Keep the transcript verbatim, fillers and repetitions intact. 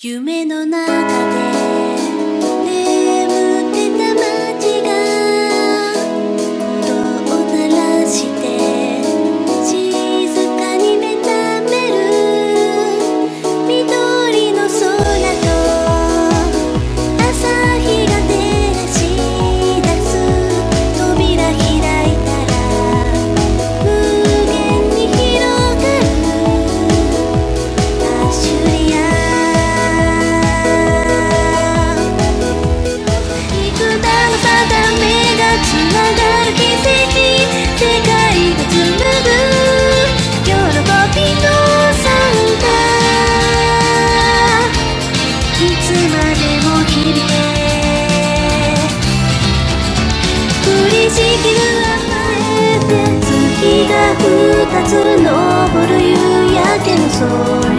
夢の中で眠ってた街が音を鳴らして静かに目覚める緑の空と朝日が照らし出す扉開いたら無限に広がるアシュリアつながる奇跡、世界が紡ぐ喜びの賛歌、いつまでも響け降りしきる雨で月が二つ昇る夕焼けの空